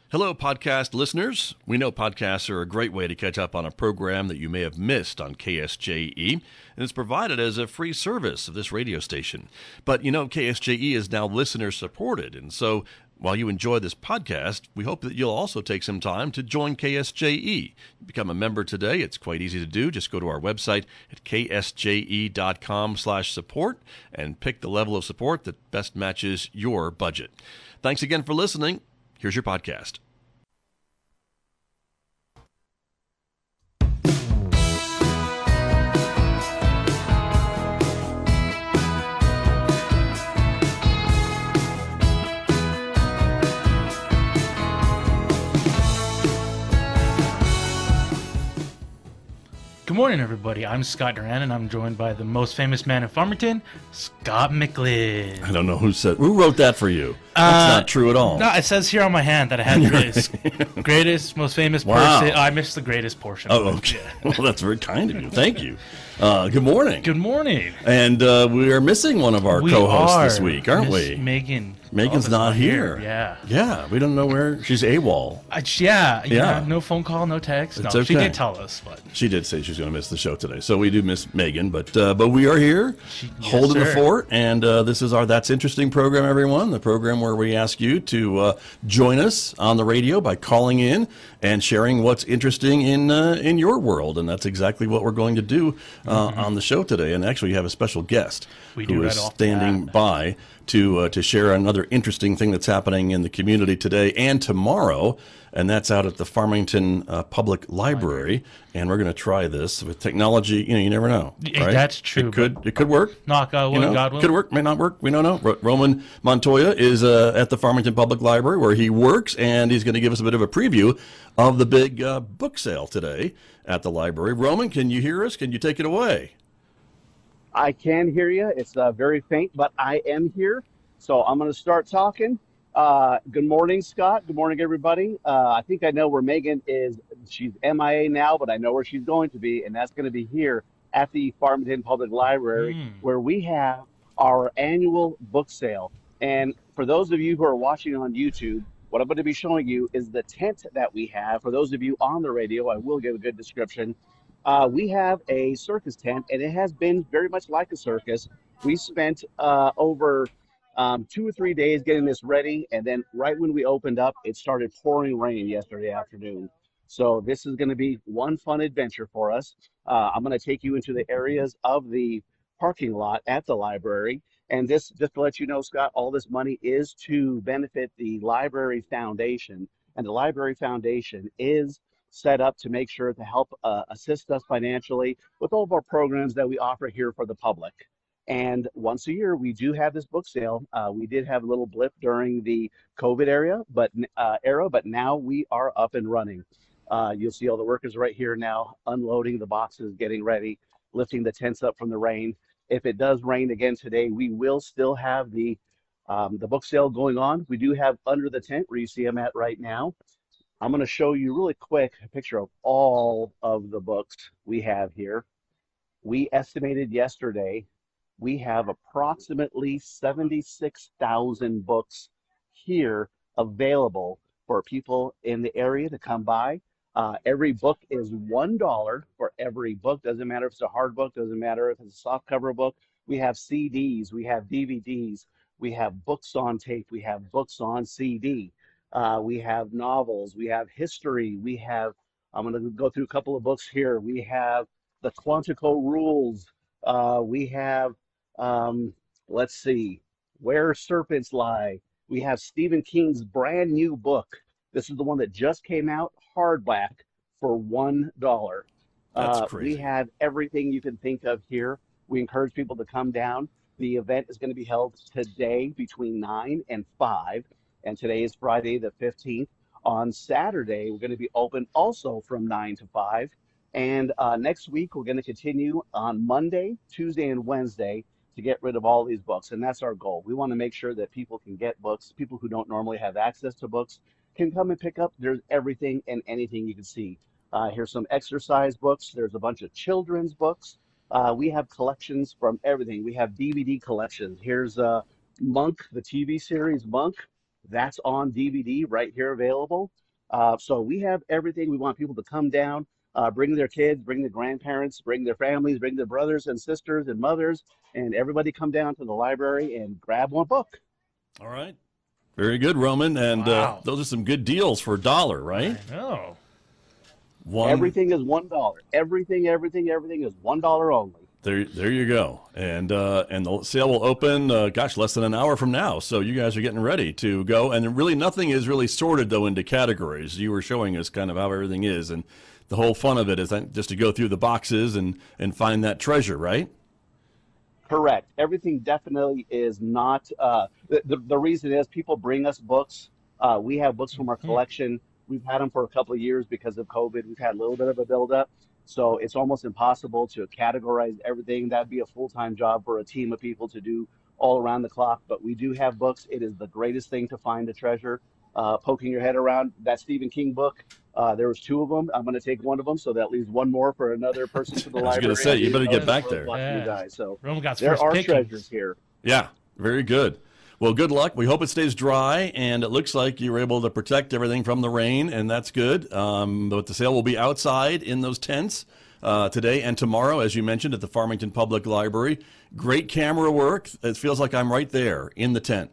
Hello, podcast listeners. We know podcasts are a great way to catch up on a program that you may have missed on KSJE, and it's provided as a free service of this radio station. But you know, KSJE is now listener supported, and so while you enjoy this podcast, we hope that you'll also take some time to join KSJE. Become a member today. It's quite easy to do. Just go to our website at ksje.com/support and pick the level of support that best matches your budget. Thanks again for listening. Here's your podcast. Good morning, everybody. I'm Scott Duran, and I'm joined by the most famous man in Farmington, Scott McLean. I don't know who wrote that for you. That's not true at all. No, it says here on my hand that I had greatest, most famous person. I missed the greatest portion. Oh, okay. Well, that's very kind of you. Thank you. Good morning. Good morning. And we are missing one of our co-hosts this week, aren't we? Megan. Megan's not here. Yeah. Yeah, we don't know where. She's AWOL. Yeah. No phone call, no text. It's no, okay. She did tell us, but she did say she's going to miss the show today. So we do miss Megan, but we are here, holding the fort, and this is our That's Interesting program, everyone. The program where we ask you to join us on the radio by calling in and sharing what's interesting in your world, and that's exactly what we're going to do on the show today. And actually, you have a special guest who is standing by to share another interesting thing that's happening in the community today and tomorrow, and that's out at the Farmington Public Library. And we're going to try this with technology. You never know. Right? That's true. It could work. Knock on wood, God will. Could work, may not work. We don't know. Roman Montoya is at the Farmington Public Library where he works, and he's going to give us a bit of a preview of the big book sale today at the library. Roman, can you hear us? Can you take it away? I can hear you. It's very faint, but I am here. So I'm going to start talking. Good morning, Scott. Good morning, everybody. I think I know where Megan is. She's MIA now, but I know where she's going to be, and that's going to be here at the Farmington Public Library, where we have our annual book sale. And for those of you who are watching on YouTube, what I'm going to be showing you is the tent that we have. For those of you on the radio, I will give a good description. We have a circus tent, and it has been very much like a circus. We spent over 2 or 3 days getting this ready, and then right when we opened up, it started pouring rain yesterday afternoon. So this is going to be one fun adventure for us. I'm going to take you into the areas of the parking lot at the library. And this, just to let you know, Scott, all this money is to benefit the Library Foundation. And the Library Foundation is set up to make sure to help assist us financially with all of our programs that we offer here for the public. And once a year, we do have this book sale. We did have a little blip during the COVID era, but now we are up and running. You'll see all the workers right here now unloading the boxes, getting ready, lifting the tents up from the rain. If it does rain again today, we will still have the book sale going on. We do have under the tent where you see them at right now. I'm going to show you really quick a picture of all of the books we have here. We estimated yesterday we have approximately 76,000 books here available for people in the area to come by. Every book is $1 for every book. Doesn't matter if it's a hard book, doesn't matter if it's a soft cover book. We have CDs, we have DVDs, we have books on tape, we have books on CD. We have novels, we have history, we have, I'm going to go through a couple of books here. We have the Quantico Rules. We have, let's see, Where Serpents Lie. We have Stephen King's brand new book. This is the one that just came out, hardback, for $1. That's crazy. We have everything you can think of here. We encourage people to come down. The event is going to be held today between 9 and 5. And today is Friday the 15th. On Saturday, we're going to be open also from 9 to 5. And next week, we're going to continue on Monday, Tuesday, and Wednesday to get rid of all these books. And that's our goal. We want to make sure that people can get books. People who don't normally have access to books can come and pick up. There's everything and anything you can see. Here's some exercise books. There's a bunch of children's books. We have collections from everything. We have DVD collections. Here's Monk, the TV series Monk. That's on DVD right here available. So we have everything. We want people to come down, bring their kids, bring their grandparents, bring their families, bring their brothers and sisters and mothers, and everybody come down to the library and grab one book. All right. Very good, Roman. And Wow. those are some good deals for $1, right? I know. Everything is $1. Everything is $1 only. There you go. And the sale will open, less than an hour from now. So you guys are getting ready to go. And really nothing is really sorted, though, into categories. You were showing us kind of how everything is. And the whole fun of it is just to go through the boxes and find that treasure, right? Correct. Everything definitely is not. The reason is people bring us books. We have books from our collection. We've had them for a couple of years because of COVID. We've had a little bit of a buildup. So it's almost impossible to categorize everything. That'd be a full-time job for a team of people to do all around the clock. But we do have books. It is the greatest thing to find a treasure. Poking your head around that Stephen King book. There was 2 of them. I'm going to take one of them, so that leaves one more for another person to the library. I was going to say, you better get back there. You guys. So Roman got there first are pickings. treasures here. Yeah, very good. Well, good luck. We hope it stays dry, and it looks like you were able to protect everything from the rain, and that's good. But the sale will be outside in those tents today and tomorrow, as you mentioned, at the Farmington Public Library. Great camera work. It feels like I'm right there in the tent.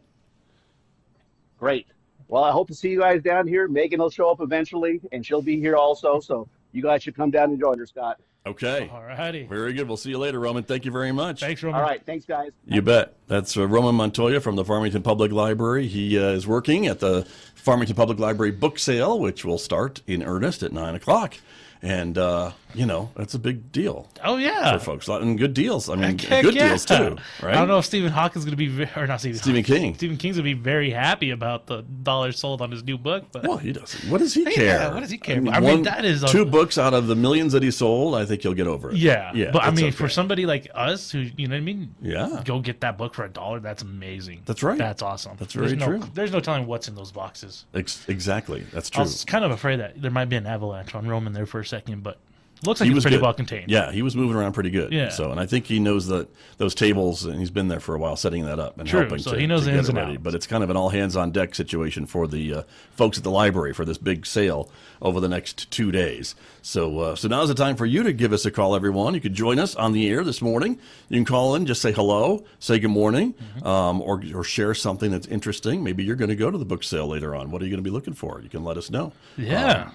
Great. Well, I hope to see you guys down here. Megan will show up eventually, and she'll be here also. So you guys should come down and join her, Scott. Okay. All righty. Very good. We'll see you later, Roman. Thank you very much. Thanks, Roman. All right. Thanks, guys. You bet. That's Roman Montoya from the Farmington Public Library. He is working at the Farmington Public Library book sale, which will start in earnest at 9 o'clock. And, that's a big deal Oh, yeah. for folks. And good deals. I mean, Heck good yeah. deals, too. Right? I don't know if Stephen Hawking's going to be, or not Stephen King. Stephen King's going to be very happy about the dollars sold on his new book. But Well, he doesn't. What does he Yeah, care? what does he care? I mean, that is 2 books out of the millions that he sold. I think he'll get over it. Yeah. But I it's mean, okay. for somebody like us who, you know what I mean? Yeah. Go get that book for $1. That's amazing. That's right. That's awesome. That's very true. There's no telling what's in those boxes. Exactly. That's I true. was kind of afraid that there might be an avalanche on Roman there for a second, but looks like He it's was pretty good. well contained. Yeah, he was moving around pretty good. Yeah. So, and I think he knows that those tables, and he's been there for a while setting that up and True, helping so to, he knows to the get ins it and ready. outs. But it's kind of an all hands on deck situation for the folks at the library for this big sale over the next 2 days. So, now's the time for you to give us a call, everyone. You can join us on the air this morning. You can call in, just say hello, say good morning, or share something that's interesting. Maybe you're going to go to the book sale later on. What are you going to be looking for? You can let us know. Yeah.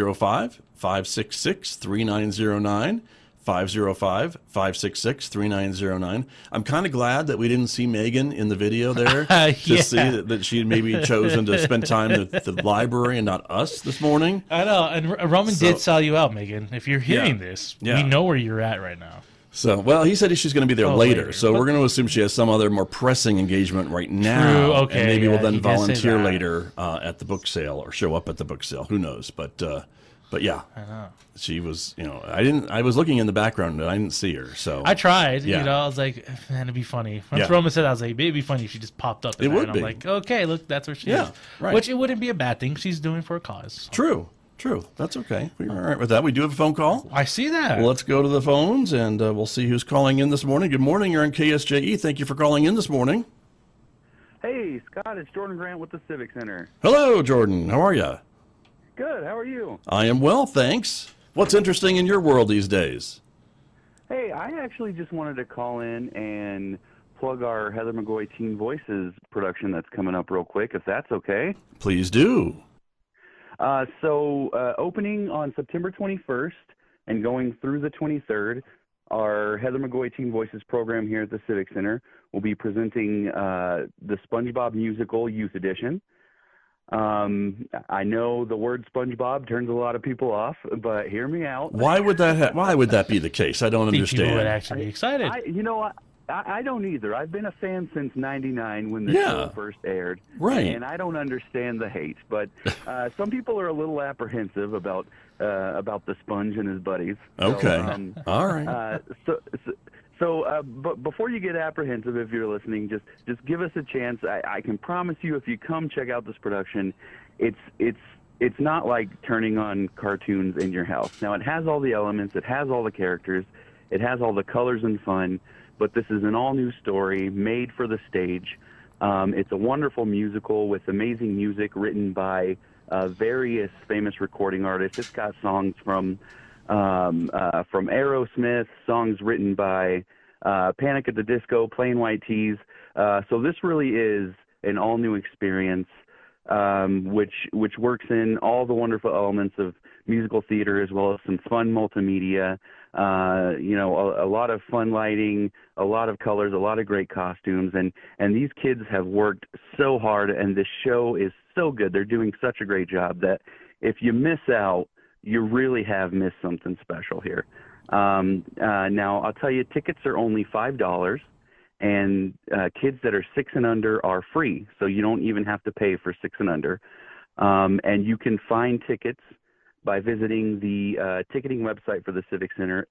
505-566-3909. 505-566-3909. I'm kind of glad that we didn't see Megan in the video there to see that she had maybe chosen to spend time at the library and not us this morning. I know. And Roman did sell you out, Megan. If you're hearing this, Yeah. we know where you're at right now. So, well, he said she's going to be there later. later. So we're going to assume she has some other more pressing engagement right now. True, okay, And maybe we'll yeah, then he did say volunteer that. later at the book sale or show up at the book sale. Who knows? But yeah, I know. she was, I was looking in the background and I didn't see her. So I tried. Yeah. I was like, man, it'd be funny. Once Yeah. Roman said, I was like, it'd be funny if she just popped up. It would and be. I'm like, okay, look, that's where she Yeah, is. right. Which it wouldn't be a bad thing. She's doing for a cause. True. That's okay. We're all right with that. We do have a phone call. I see that. Well, let's go to the phones and we'll see who's calling in this morning. Good morning. You're on KSJE. Thank you for calling in this morning. Hey, Scott, it's Jordan Grant with the Civic Center. Hello, Jordan. How are you? Good, how are you? I am well, thanks. What's interesting in your world these days? Hey, I actually just wanted to call in and plug our Heather McGoy Teen Voices production that's coming up real quick, if that's okay. Please do. Opening on September 21st and going through the 23rd, our Heather McGoy Teen Voices program here at the Civic Center will be presenting the SpongeBob Musical Youth Edition. I know the word SpongeBob turns a lot of people off, but hear me out. Why would that be the case? I don't I think people would understand. actually be excited. I don't either. I've been a fan since '99 when the Yeah. show first aired, Right. and I don't understand the hate. But some people are a little apprehensive about the Sponge and his buddies. Okay. All right. But before you get apprehensive, if you're listening, just give us a chance. I can promise you, if you come check out this production, it's not like turning on cartoons in your house. Now, it has all the elements, it has all the characters, it has all the colors and fun, but this is an all-new story made for the stage. It's a wonderful musical with amazing music written by various famous recording artists. It's got songs from Aerosmith, songs written by Panic at the Disco, Plain White T's. So this really is an all-new experience, which works in all the wonderful elements of musical theater, as well as some fun multimedia. A lot of fun lighting, a lot of colors, a lot of great costumes, and these kids have worked so hard, and this show is so good. They're doing such a great job that if you miss out, you really have missed something special here. Now, I'll tell you, tickets are only $5, and kids that are 6 and under are free, so you don't even have to pay for 6 and under. And you can find tickets by visiting the ticketing website for the Civic Center,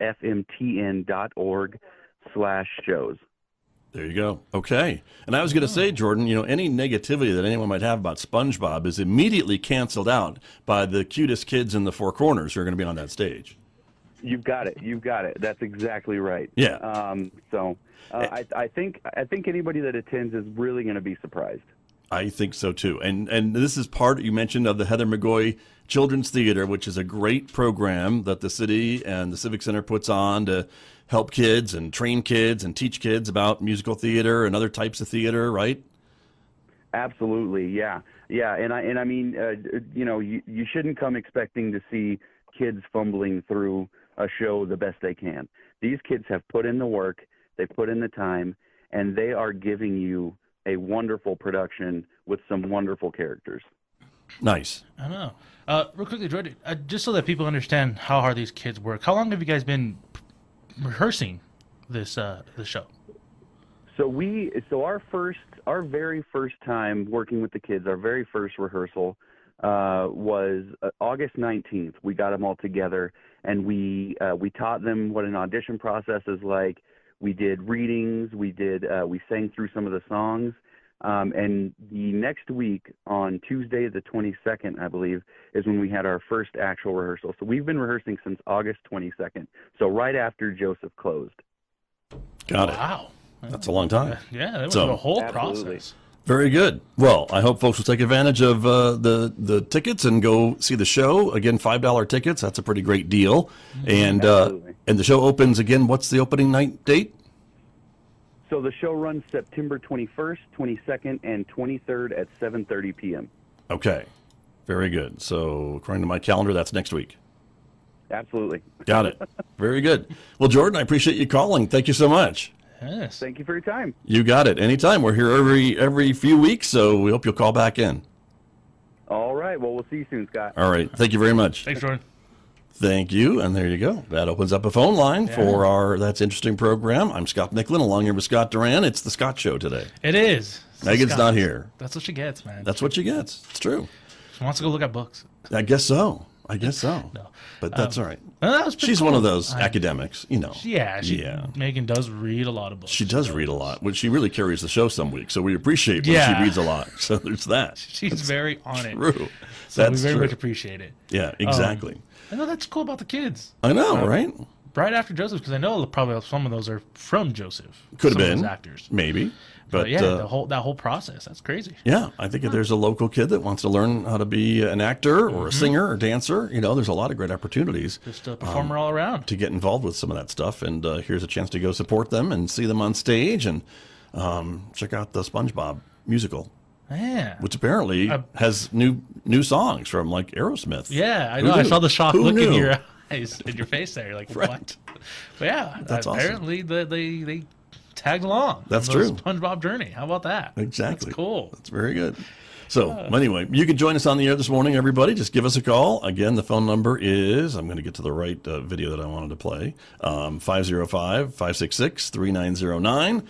fmtn.org/shows. There you go. Okay. And I was going to say, Jordan, any negativity that anyone might have about SpongeBob is immediately canceled out by the cutest kids in the four corners who are going to be on that stage. You've got it. That's exactly right. Yeah. I think anybody that attends is really going to be surprised. I think so too. And this is part, you mentioned, of the Heather McGoy Children's Theater, which is a great program that the city and the Civic Center puts on to help kids and train kids and teach kids about musical theater and other types of theater, right? Absolutely, yeah. And I mean, you shouldn't come expecting to see kids fumbling through a show the best they can. These kids have put in the work, they put in the time, and they are giving you a wonderful production with some wonderful characters. Nice. I know. Real quickly, Jordan, just so that people understand how hard these kids work, how long have you guys been rehearsing this show? So our very first time working with the kids, our very first rehearsal was August 19th. We got them all together, and we taught them what an audition process is like. We did readings. We sang through some of the songs. And the next week, on Tuesday the 22nd, I believe, is when we had our first actual rehearsal. So we've been rehearsing since August 22nd, so right after Joseph closed. Got it. Wow. That's a long time. Yeah, that was So- a whole Absolutely. process. Very good. Well, I hope folks will take advantage of the tickets and go see the show. Again, $5 tickets. That's a pretty great deal. And Absolutely. and the show opens again. What's the opening night date? So the show runs September 21st, 22nd, and 23rd at 7:30 p.m. Okay. Very good. So according to my calendar, that's next week. Absolutely. Got it. Very good. Well, Jordan, I appreciate you calling. Thank you so much. Yes. Thank you for your time. You got it. Anytime. We're here every few weeks, so we hope you'll call back in. All right. Well, we'll see you soon, Scott. All right. Thank you very much. Thanks, Jordan. Thank you. And there you go. That opens up a phone line for our That's Interesting program. I'm Scott Micklin, along here with Scott Duran. It's the Scott Show today. It is. Megan's Scott. not here. That's what she gets, man. That's what she gets. It's true. She wants to go look at books. I guess so. No. But that's all right. No, that was pretty She's cool. one of those academics, Yeah, Yeah. Megan does read a lot of books. She does read a lot, which she really carries the show some weeks. So we appreciate when Yeah. she reads a lot. So there's that. She's very on it. True. So That's we very true. much appreciate it. Yeah, exactly. I know that's cool about the kids. I know, right? Right after Joseph, because I know probably some of those are from Joseph. Could have some of been those actors. maybe, But but yeah, that whole process. That's crazy. yeah, I think if there's a local kid that wants to learn how to be an actor or a singer or dancer, there's a lot of great opportunities Just a performer all around. to get involved with some of that stuff. And here's a chance to go support them and see them on stage and check out the SpongeBob musical, Yeah. which apparently has new songs from like Aerosmith. Yeah, I Who know. I knew? saw the shock Who look in knew? your eyes, in your face there. You're like, Right. what? But yeah, That's awesome. apparently they tagged along. That's on the true. SpongeBob journey. How about that? Exactly. That's cool. That's very good. So anyway, you can join us on the air this morning, everybody. Just give us a call. Again, the phone number is, I'm going to get to the right video that I wanted to play, 505-566-3909,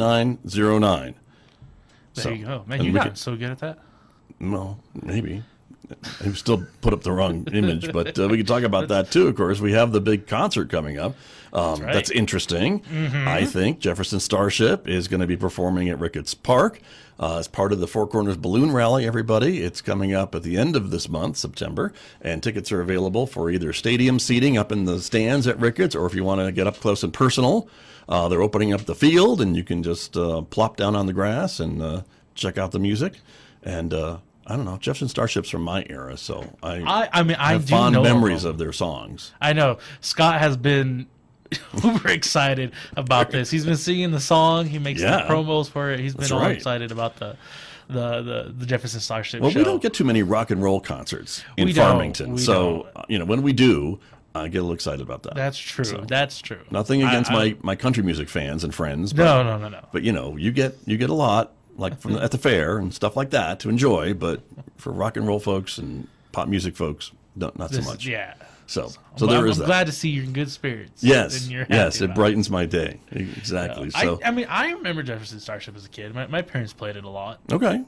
505-566-3909. There you go. Man, and you we got could- so good at that. Well, maybe. I still put up the wrong image, but we can talk about that too. Of course, we have the big concert coming up. right. That's interesting. I think Jefferson Starship is going to be performing at Ricketts Park as part of the Four Corners Balloon Rally. Everybody, it's coming up at the end of this month, September, and tickets are available for either stadium seating up in the stands at Ricketts, or if you want to get up close and personal, they're opening up the field, and you can just plop down on the grass and check out the music. And I don't know, Jefferson Starship's from my era, so I mean, I have do fond know memories them. of their songs. I know Scott has been uber excited about this. He's been singing the song. He makes the Yeah. promos for it. He's been That's all right. excited about the Jefferson Starship Well, show. we don't get too many rock and roll concerts in We don't. Farmington, We so when we do, I get a little excited about that. That's true. That's true. Nothing against my country music fans and friends. But, No. But you get a lot like from at the fair and stuff like that to enjoy. But for rock and roll folks and pop music folks, not so This- much. Yeah. So I'm, there is I'm that. glad to see you're in good spirits. Yes, and you're happy yes, it about brightens my day. Exactly. So I mean, I remember Jefferson Starship as a kid. My parents played it a lot. okay,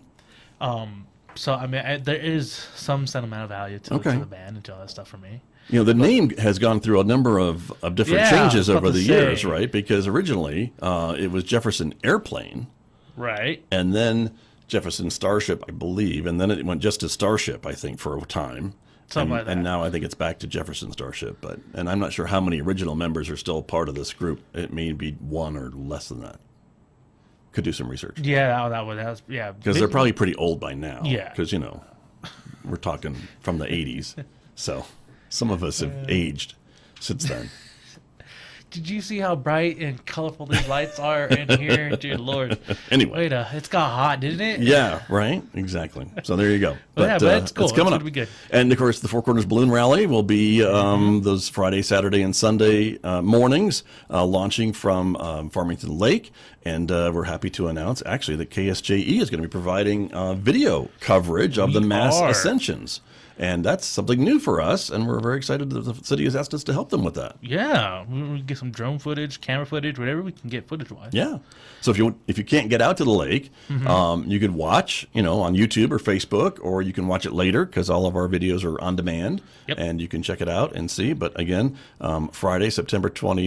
So I mean, there is some sentimental value to Okay. the band and to all that stuff for me. the name has gone through a number of different Yeah, changes I was over about the to years, say. right? Because originally it was Jefferson Airplane. Right. And then Jefferson Starship, I believe, and then it went just to Starship, I think, for a time. Something and, like that. And now I think it's back to Jefferson Starship. And I'm not sure how many original members are still part of this group. It may be one or less than that. Could do some research. Yeah, that was yeah. Because they're probably pretty old by now. Yeah. Because, we're talking from the 80s. So some of us have aged since then. Did you see how bright and colorful these lights are in here? Dear Lord. Anyway. Wait, it's got hot, didn't it? Yeah, right? Exactly. So there you go. But it's cool. It's coming It's up. gonna be good. And, of course, the Four Corners Balloon Rally will be those Friday, Saturday, and Sunday mornings, launching from Farmington Lake. And we're happy to announce, actually, that KSJE is going to be providing video coverage of the mass are. ascensions. And that's something new for us, and we're very excited that the city has asked us to help them with that. Yeah, we get some drone footage, camera footage, whatever we can get footage-wise. Yeah. So if you can't get out to the lake, you could watch, on YouTube or Facebook, or you can watch it later because all of our videos are on demand, Yep. and you can check it out and see. But again, Friday, September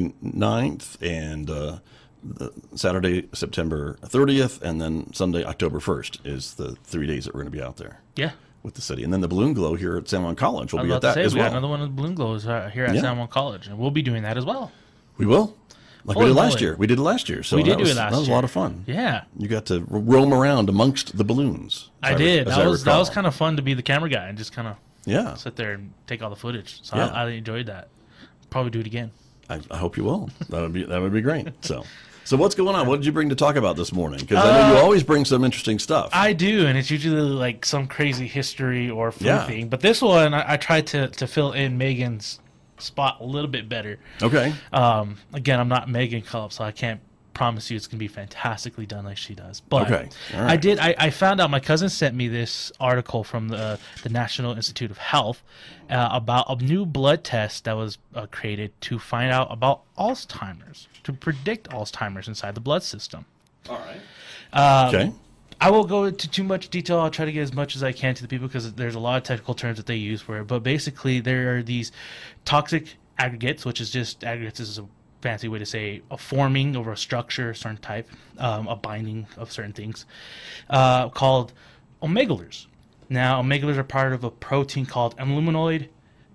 29th, and Saturday, September 30th, and then Sunday, October 1st is the 3 days that we're going to be out there Yeah. with the city. And then the Balloon Glow here at San Juan College will I be was at about to that say, as we got well. another one of the Balloon Glows here at Yeah. San Juan College, and we'll be doing that as well. We will. Like Holy we did last moly. year. We did it last year. So We did that do was, it last That was a year. lot of fun. Yeah, You got to roam around amongst the balloons. I did. as That was recall. kind of fun to be the camera guy and just kind of Yeah. sit there and take all the footage. So Yeah. I enjoyed that. Probably do it again. I hope you will. That would be great. So what's going on? What did you bring to talk about this morning? Because I know you always bring some interesting stuff. I do, and it's usually like some crazy history or food Yeah. thing. But this one, I tried to fill in Megan's spot a little bit better. Okay. Again, I'm not Megan Culp, so I can't promise you it's going to be fantastically done like she does. But Okay. All right. I found out, my cousin sent me this article from the National Institute of Health about a new blood test that was created to find out about Alzheimer's, to predict Alzheimer's inside the blood system. All right. Okay. I won't go into too much detail. I'll try to get as much as I can to the people because there's a lot of technical terms that they use for it. But basically, there are these toxic aggregates, which is just aggregates is a fancy way to say a forming over a structure, a certain type, a binding of certain things, called omegalars. Now, omegalars are part of a protein called aluminoid.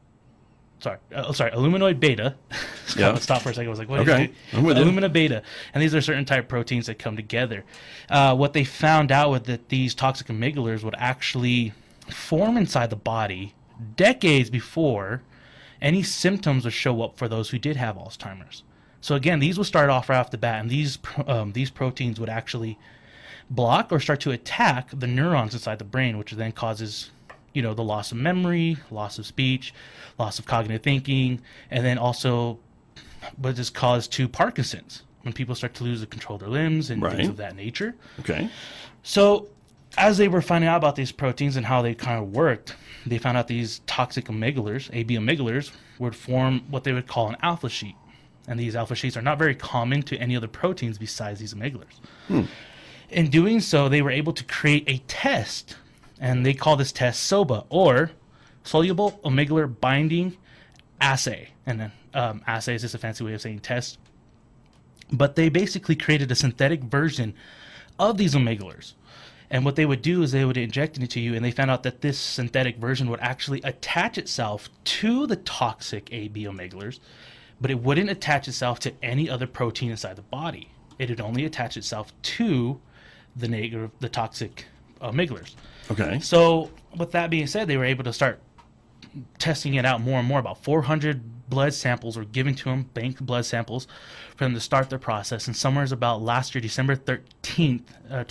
Aluminoid beta. Yeah. Stop for a second. I was like, what Okay. is it? I'm with you. Alumina beta. And these are certain type proteins that come together. What they found out was that these toxic omegalars would actually form inside the body decades before any symptoms would show up for those who did have Alzheimer's. So again, these would start off right off the bat, and these proteins would actually block or start to attack the neurons inside the brain, which then causes, the loss of memory, loss of speech, loss of cognitive thinking, and then also what is caused to Parkinson's, when people start to lose the control of their limbs and Right. things of that nature. Okay. So as they were finding out about these proteins and how they kind of worked, they found out these toxic omegalars, AB omegalars, would form what they would call an alpha sheet. And these alpha sheets are not very common to any other proteins besides these omegalars. In doing so, they were able to create a test and they call this test SOBA, or Soluble Amygdala Binding Assay. And then assay is just a fancy way of saying test. But they basically created a synthetic version of these amygdalars. And what they would do is they would inject it into you, and they found out that this synthetic version would actually attach itself to the toxic AB amygdalars, but it wouldn't attach itself to any other protein inside the body. It would only attach itself to the toxic amygdalars. Okay. So with that being said, they were able to start testing it out more and more. About 400 blood samples were given to them, banked blood samples, for them to start their process. And somewhere about last year, December 13th,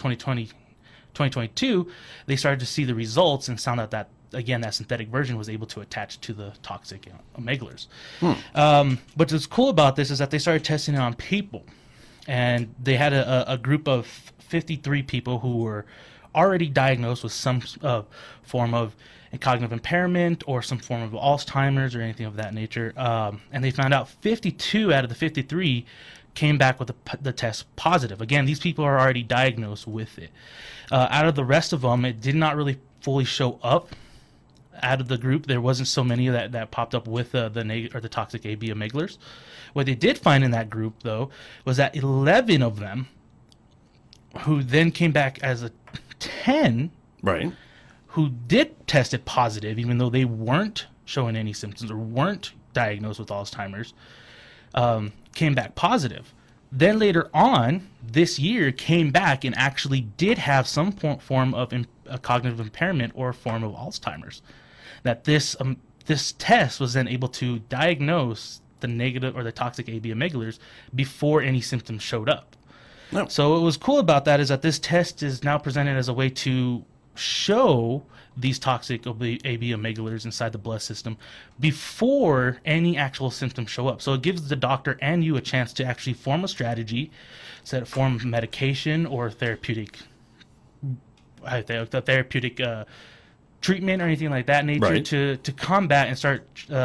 2022, they started to see the results and found out that, again, that synthetic version was able to attach to the toxic amygdalars. But what's cool about this is that they started testing it on people. And they had a group of 53 people who were already diagnosed with some form of cognitive impairment or some form of Alzheimer's or anything of that nature. And they found out 52 out of the 53 came back with the test positive. Again, these people are already diagnosed with it. Out of the rest of them, it did not really fully show up. Out of the group, there wasn't so many that popped up with the toxic AB amygdalars. What they did find in that group, though, was that 11 of them, who then came back as a 10, Right. who did test it positive, even though they weren't showing any symptoms or weren't diagnosed with Alzheimer's, came back positive. Then later on this year came back and actually did have some form of cognitive impairment or a form of Alzheimer's. That this test was then able to diagnose the negative or the toxic AB amygdalars before any symptoms showed up. No. So what was cool about that is that this test is now presented as a way to show these toxic AB amygdalars inside the blood system before any actual symptoms show up. So it gives the doctor and you a chance to actually form a strategy, set a form of medication or therapeutic treatment or anything like that nature, Right. to combat and start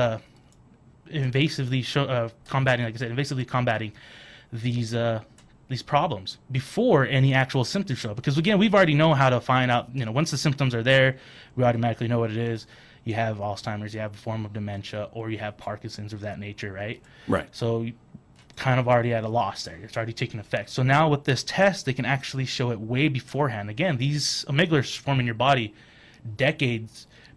invasively combating these problems before any actual symptoms show up. Because again, we've already know how to find out, once the symptoms are there, we automatically know what it is. You have Alzheimer's, you have a form of dementia, or you have Parkinson's of that nature, right? Right. So you kind of already at a loss there. It's already taking effect. So now with this test, they can actually show it way beforehand. Again, these amygdalars form in your body a decade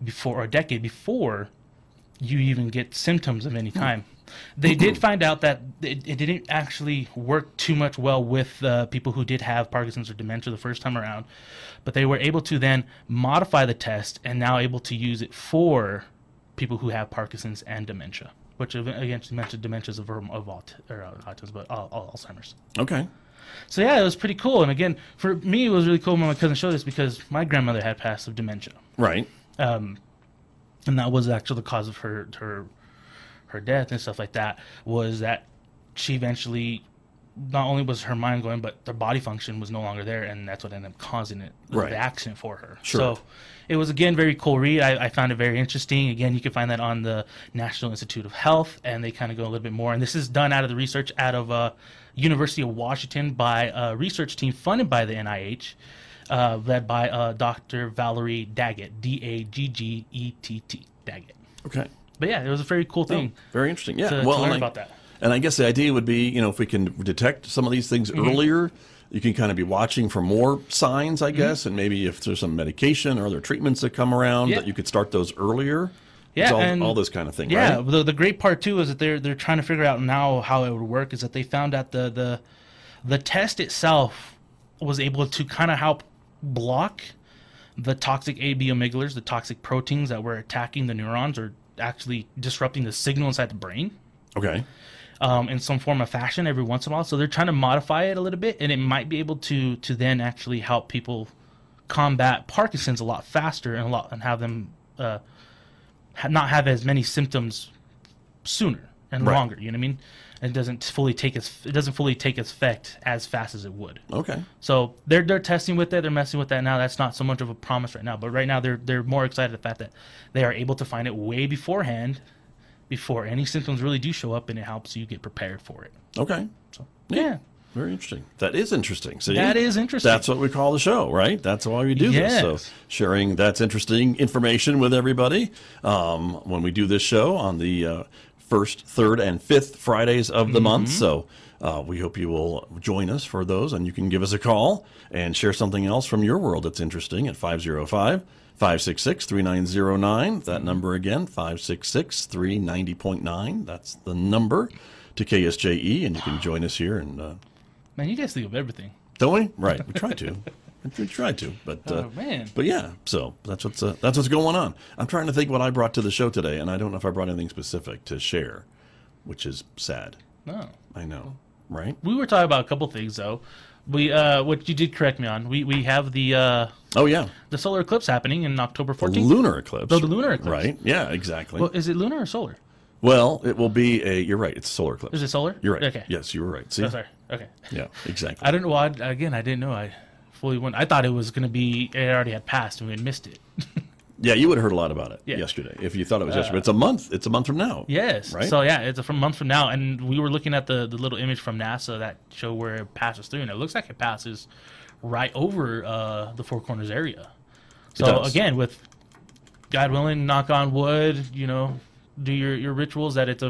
before you even get symptoms of any kind. They did find out that it didn't actually work too much well with people who did have Parkinson's or dementia the first time around, but they were able to then modify the test and now able to use it for people who have Parkinson's and dementia, which again, dementia is a form of autism, but Alzheimer's. Okay. So yeah, it was pretty cool. And again, for me, it was really cool when my cousin showed this because my grandmother had passed of dementia. Right. And that was actually the cause of her death and stuff like that, was that she eventually, not only was her mind going, but the body function was no longer there, and that's what ended up causing it, Right. the accident for her. Sure. So it was, again, very cool read. I found it very interesting. Again, you can find that on the National Institute of Health, and they kind of go a little bit more. And this is done out of the research out of University of Washington by a research team funded by the NIH, led by Dr. Valerie Daggett, Daggett. Daggett. Okay. But yeah, it was a very cool thing Very interesting. Yeah. to well, learn and about that. And I guess the idea would be, if we can detect some of these things earlier, you can kind of be watching for more signs, I guess, and maybe if there's some medication or other treatments that come around, Yeah. that you could start those earlier. Yeah, It's and all this kind of thing, Yeah, right? the great part too is that they're trying to figure out now how it would work. Is that they found out the test itself was able to kind of help block the toxic AB amygdalars, the toxic proteins that were attacking the neurons or actually disrupting the signal inside the brain. Okay. In some form of fashion every once in a while. So they're trying to modify it a little bit, and it might be able to then actually help people combat Parkinson's a lot faster and have them not have as many symptoms sooner and Right. longer. You know what I mean? It doesn't fully take effect as fast as it would. Okay. So they're testing with it. They're messing with that now. That's not so much of a promise right now. But right now they're more excited at the fact that they are able to find it way beforehand, before any symptoms really do show up, and it helps you get prepared for it. Okay. So Neat. yeah. Very interesting. That is interesting. See? That is interesting. That's what we call the show, right? That's why we do this. So Yes. sharing that's interesting information with everybody. When we do this show on the first, third, and fifth Fridays of the month. So we hope you will join us for those, and you can give us a call and share something else from your world that's interesting at 505-566-3909. That number again, 566-390.9. That's the number to KSJE, and you can join us here. And Man, you guys think of everything. don't we? Right, we try to. We try to, but Oh, man. but yeah. So that's what's going on. I'm trying to think what I brought to the show today, and I don't know if I brought anything specific to share, which is sad. No. I know, right? We were talking about a couple things, though. We, what you did correct me on. We have the Oh yeah, solar eclipse happening in October the 14th. lunar eclipse. Oh, the lunar eclipse. Right? Yeah, exactly. Well, is it lunar or solar? Well, it will be a. You're right. It's a solar eclipse. Is it solar? You're right. Okay. Yes, you were right. See? Oh, sorry. Okay. Yeah, exactly. I don't know. I didn't know. I fully went. I thought it was going to be. It already had passed and we had missed it. Yeah, you would have heard a lot about it Yeah. yesterday if you thought it was yesterday. It's a month. It's a month from now. Yes. Right? So yeah, it's from a month from now, and we were looking at the little image from NASA that show where it passes through, and it looks like it passes right over the Four Corners area. So does. again, with God willing, knock on wood, do your rituals that it's a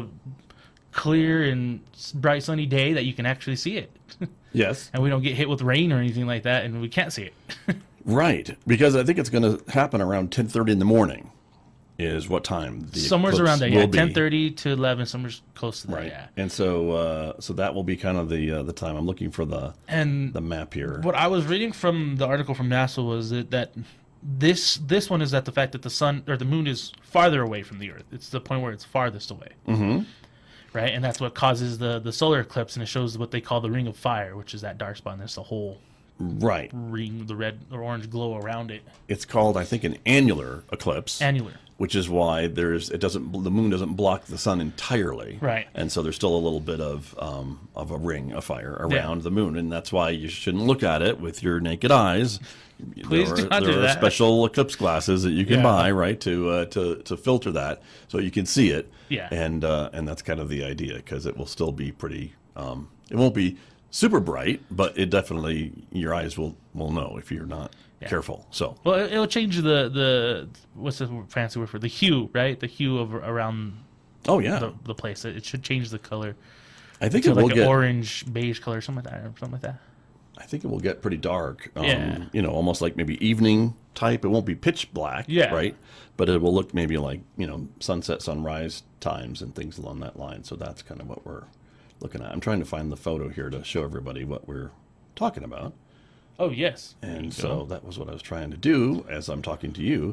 clear and bright sunny day that you can actually see it, Yes. and we don't get hit with rain or anything like that, and we can't see it. Right, because I think it's going to happen around 10:30 in the morning. Is what time the Somewhere's eclipse around there, yeah, will be. 10:30 to 11, somewhere's close to that, Right, yeah. and so that will be kind of the time. I'm looking for the And map here. what I was reading from the article from NASA was that this one is that the fact that the sun or the moon is farther away from the Earth. It's the point where it's farthest away. Mm-hmm. Right, and that's what causes the solar eclipse, and it shows what they call the ring of fire, which is that dark spot. And there's the whole Right, ring, the red or orange glow around it. it's called I think an annular eclipse. Annular. Which is why the moon doesn't block the sun entirely, Right. And so there's still a little bit of a ring of fire around Yeah. the moon, and that's why you shouldn't look at it with your naked eyes. Please do not do there are that. special eclipse glasses that you can Yeah. buy, right, to filter that so you can see it. Yeah. and that's kind of the idea because it will still be pretty. It won't be super bright, but it definitely your eyes will know if you're not careful. So. Well, it'll change the what's the fancy word for the hue, right? The hue of around Oh yeah, the place. It should change the color I think to it will like an get. orange beige color, something like that, or something like that. I think it will get pretty dark. Yeah. Almost like maybe evening type. It won't be pitch black, Yeah. right? But it will look maybe like, sunset, sunrise times and things along that line. So that's kind of what we're looking at. I'm trying to find the photo here to show everybody what we're talking about. Oh yes, There you And go. so that was what I was trying to do as I'm talking to you.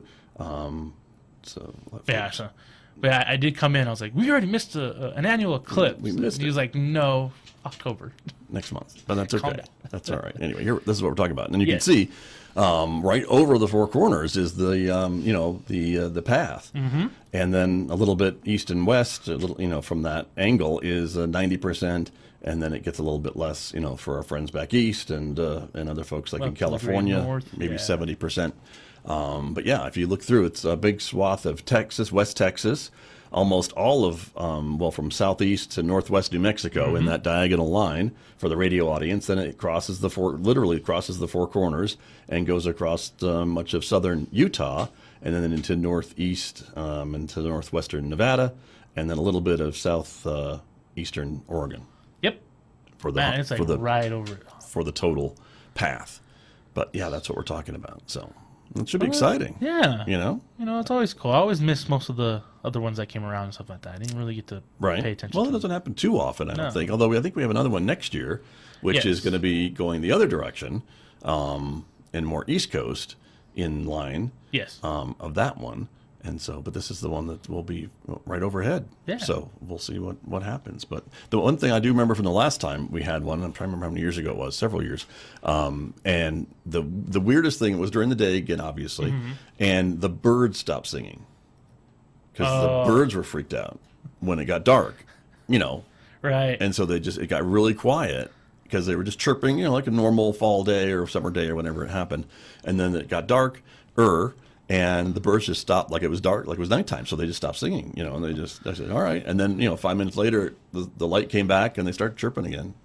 Yeah, so, but I did come in. I was like, we already missed an annual eclipse. We missed And he was it. like, no, October. Next month, but that's Calm okay. down. That's all right. Anyway, this is what we're talking about, and you Yes. can see right over the Four Corners is the path, and then a little bit east and west, a little from that angle is 90%, and then it gets a little bit less, for our friends back east and other folks like Up in to the great California, north, maybe yeah. 70%. But yeah, if you look through, it's a big swath of Texas, West Texas. Almost all of, from southeast to northwest New Mexico in that diagonal line for the radio audience. Then it literally crosses the Four Corners and goes across much of southern Utah and then into northeast into northwestern Nevada and then a little bit of southeastern Oregon Yep. for the Man, it's like for the right over it. for the total path. But yeah, that's what we're talking about. So it should be exciting. Yeah. It's always cool. I always miss most of the other ones that came around and stuff like that. I didn't really get to Right. pay attention Well, to it them. doesn't happen too often, I don't No. think. Although I think we have another one next year, which is Yes. going to be going the other direction and more East Coast in line Yes. of that one. And so, but this is the one that will be right overhead. Yeah. So we'll see what happens. But the one thing I do remember from the last time we had one, I'm trying to remember how many years ago it was, several years. And the weirdest thing, it was during the day again, obviously, and the birds stopped singing because the birds were freaked out when it got dark, Right. and so it got really quiet because they were just chirping, like a normal fall day or summer day or whenever it happened. And then it got darker and the birds just stopped, like it was dark, like it was nighttime. So they just stopped singing, and I said, all right. And then, 5 minutes later, the light came back and they started chirping again.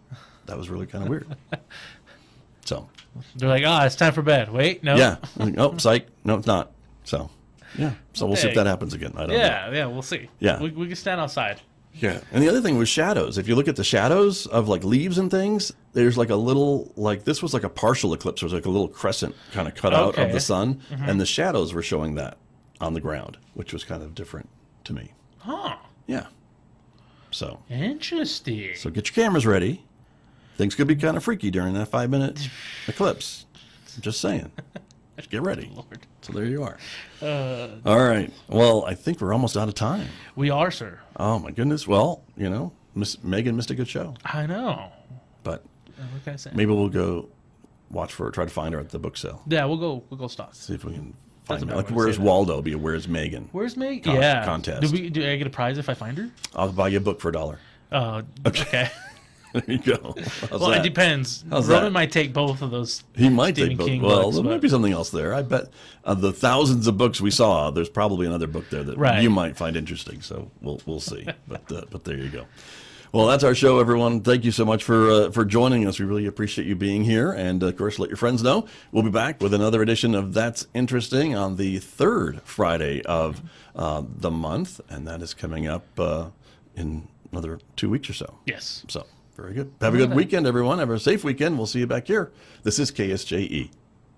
that was really kind of weird. So, They're like, it's time for bed. Wait, no. yeah. Like, oh, psych. No, it's not. So, yeah. So we'll see if Hey. that happens again. I don't know. Yeah, we'll see. Yeah. We can stand outside. Yeah. And the other thing was shadows. If you look at the shadows of like leaves and things, there's like a little, like this was like a partial eclipse. There was like a little crescent kind of cut out of Okay. the sun. And the shadows were showing that on the ground, which was kind of different to me. Huh. Yeah. So Interesting. get your cameras ready. Things could be kind of freaky during that 5-minute eclipse. I'm just saying. Get ready. Lord. So there you are. All right. Well, I think we're almost out of time. We are, sir. Oh, my goodness. Well, Miss Megan missed a good show. I know. But What can I say? maybe we'll go try to find her at the book sale. Yeah, we'll go stop. See if we can find her. matter Like, what I where's say. Waldo? Be Where's Megan? Where's Meg? Con- Yeah. contest. Do I get a prize if I find her? I'll buy you a book for $1. Okay. There you go. How's Well, that? it depends. How's Roman that? might take both of those. He might Stephen take both. King Well, books, there but- might be something else there. I bet the thousands of books we saw, there's probably another book there that Right. you might find interesting. So we'll see. But there you go. Well, that's our show, everyone. Thank you so much for joining us. We really appreciate you being here. And, of course, let your friends know. We'll be back with another edition of That's Interesting on the third Friday of the month. And that is coming up in another 2 weeks or so. Yes. So, very good. Have a good weekend, everyone. Have a safe weekend. We'll see you back here. This is KSJE.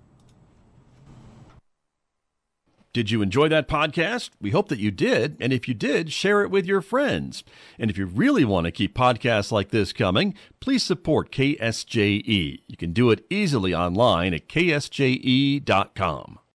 Did you enjoy that podcast? We hope that you did. And if you did, share it with your friends. And if you really want to keep podcasts like this coming, please support KSJE. You can do it easily online at ksje.com.